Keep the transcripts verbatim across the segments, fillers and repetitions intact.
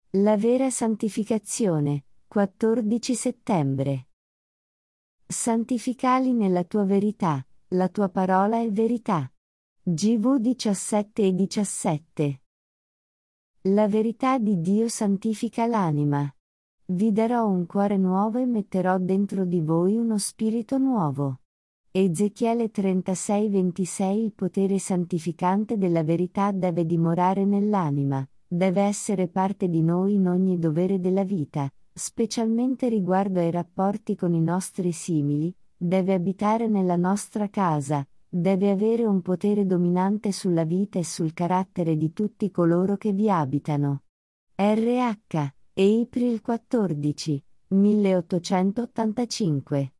La vera santificazione, quattordici settembre. Santificali nella tua verità, la tua parola è verità. G V diciassette e diciassette. La verità di Dio santifica l'anima. Vi darò un cuore nuovo e metterò dentro di voi uno spirito nuovo. Ezechiele trentasei ventisei. Il potere santificante della verità deve dimorare nell'anima, deve essere parte di noi in ogni dovere della vita, specialmente riguardo ai rapporti con i nostri simili, deve abitare nella nostra casa, deve avere un potere dominante sulla vita e sul carattere di tutti coloro che vi abitano. R H. April quattordici, milleottocentottantacinque.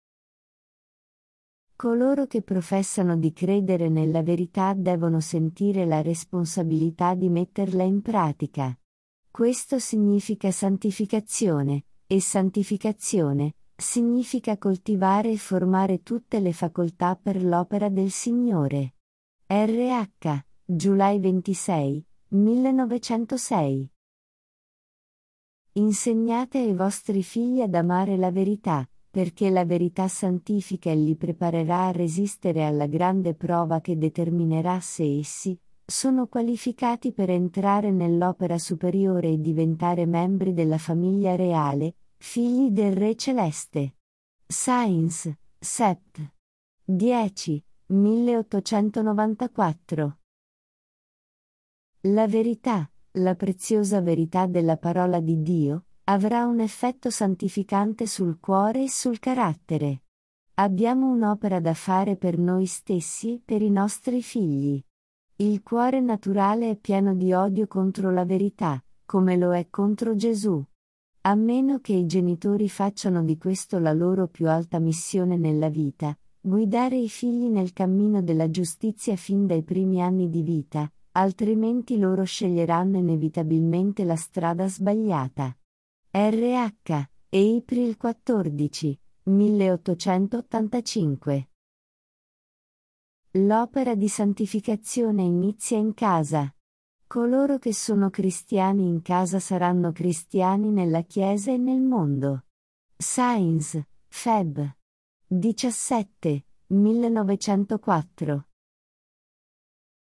Coloro che professano di credere nella verità devono sentire la responsabilità di metterla in pratica. Questo significa santificazione, e santificazione significa coltivare e formare tutte le facoltà per l'opera del Signore. R H. July ventisei, millenovecentosei. Insegnate ai vostri figli ad amare la verità, perché la verità santifica e li preparerà a resistere alla grande prova che determinerà se essi sono qualificati per entrare nell'opera superiore e diventare membri della famiglia reale, figli del Re Celeste. Science, Sept. dieci, milleottocentonovantaquattro. La verità, la preziosa verità della parola di Dio, avrà un effetto santificante sul cuore e sul carattere. Abbiamo un'opera da fare per noi stessi e per i nostri figli. Il cuore naturale è pieno di odio contro la verità, come lo è contro Gesù. A meno che i genitori facciano di questo la loro più alta missione nella vita, guidare i figli nel cammino della giustizia fin dai primi anni di vita, altrimenti loro sceglieranno inevitabilmente la strada sbagliata. R H. April quattordici, milleottocentottantacinque. L'opera di santificazione inizia in casa. Coloro che sono cristiani in casa saranno cristiani nella Chiesa e nel mondo. Science, Feb. diciassette, millenovecentoquattro.